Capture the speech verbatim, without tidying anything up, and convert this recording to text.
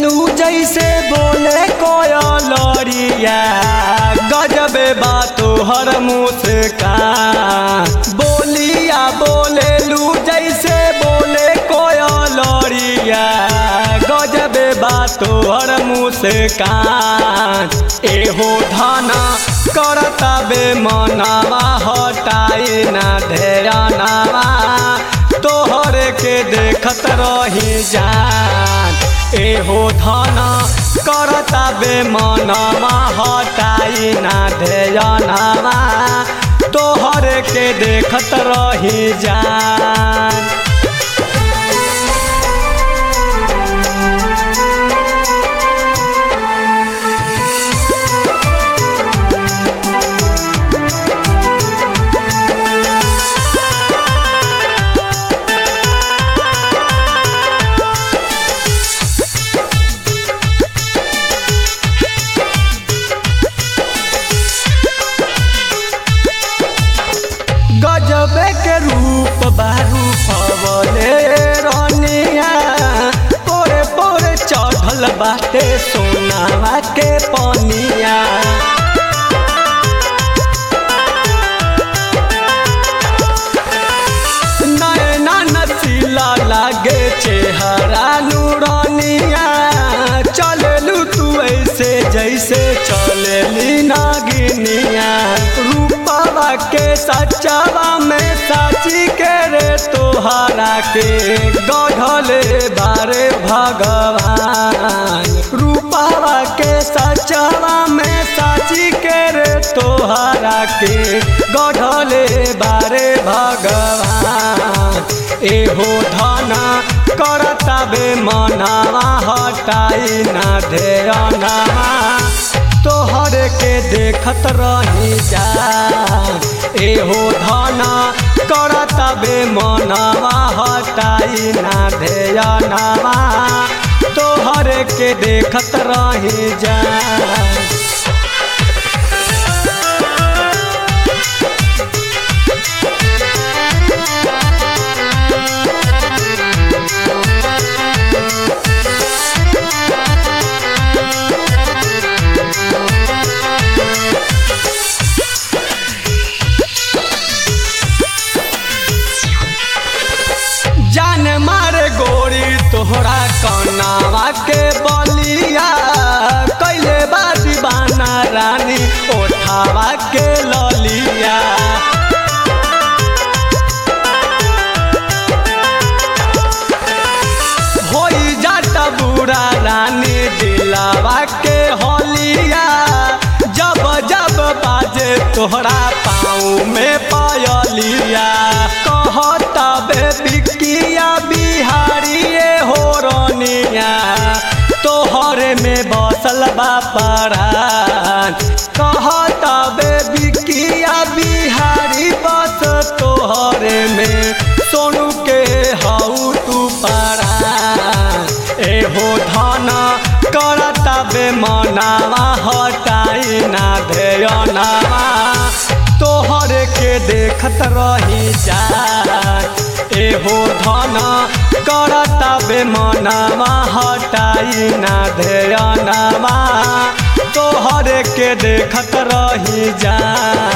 नु जैसे बोले कोयलरिया गजबे बात हर मुस्कान बोलिया बोले लू जैसे बोले कोयलरिया गजबे बात हर मुस्कान एहो धना करता बे मनवा हटाई ना ध्यानवा तोहर के देखत रही जान एहो धना करता बे मनवा हटाई ना ध्यानवा तोहर के देखत रही जान। गजबे के रूप बारू पवले रनिया पोरे पोरे चढ़ल बाटे सोनावा के पनिया नैना नसीला लागे चेहरा नूरनिया चललू तू ऐसे जैसे चलेली नागिनिया रूपवा के सच्चावा में साची के रे तोहरा के गढ़ले बारे भगवान रूपवा के सच्चावा में साची के रे तोहरा के गढ़ले बारे भगवान एहो धना करता बे मनवा हटाई ना ध्यानवा तोहर के देखत रही जान एहो धना करता बे मनवा हटाई ना ध्यानवा तोहर के देखत रही जान। जान मारे गोरी तोहरा कनावा के बलिया कैले बा दीवाना रानी ओठावा के ललिया होई जाता बुरा रानी दिलावा के होलिया जब जब बाजे तोहरा पाँव में पायलिया कहता बे बिकिया बिहारी हो रनिया तोहरे में बसल बा परान कहता बे बिकिया बिहारी बस तोहरे में सोनू के हऊ तू परान एहो धना करता बे मनवा हटाई ना ध्यानवा तोहर के देखत रही जान एहो धना करता बे मनवा हटाई ना ध्यानवा तोहर के देखत रही जान।